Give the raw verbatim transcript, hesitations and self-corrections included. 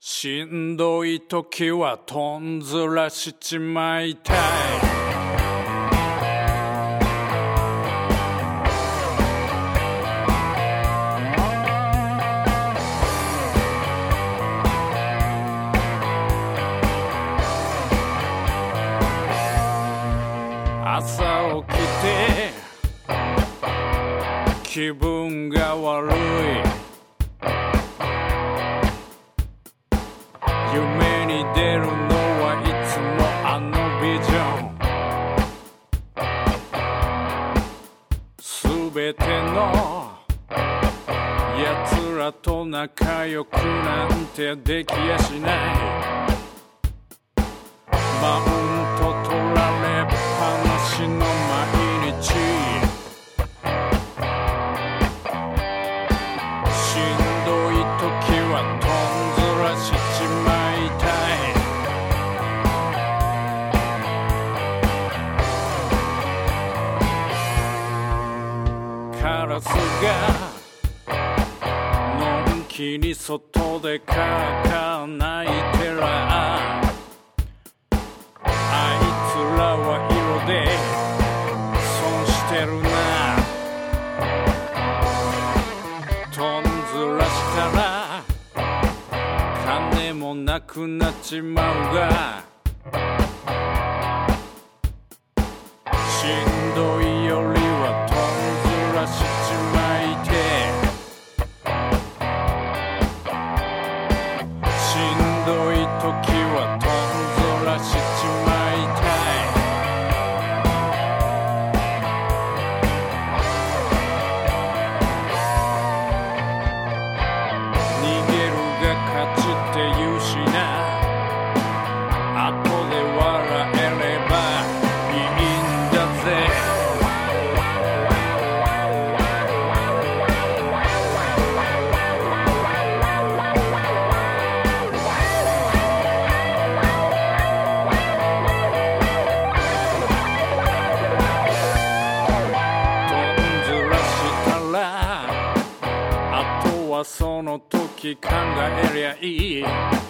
しんどい時はとんずらしちまいたい。朝起きて気分が悪い、夢に出るのはいつもあのビジョン。すべてのやつらと仲良くなんてできやしない。マウント取られっぱなしの毎日、しんどい時はとんずらしちまいたい。カラスがのんきに外でカーカー鳴いてら、あいつらは色で損してるな。とんずらしたら金もなくなっちまうが、しんどいよりはとんずらしちまいて、しんどい時はとんずらしちまいたい。逃げるが勝ちって言うしな、後で笑えればいいんだぜ。とんずらしたらあとはその時考えりゃいい。